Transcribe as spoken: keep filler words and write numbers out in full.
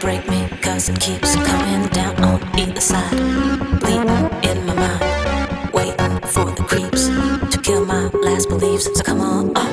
break me, cause it keeps coming down on either side. Bleeding in my mind, waiting for the creeps to kill my last beliefs. So come on.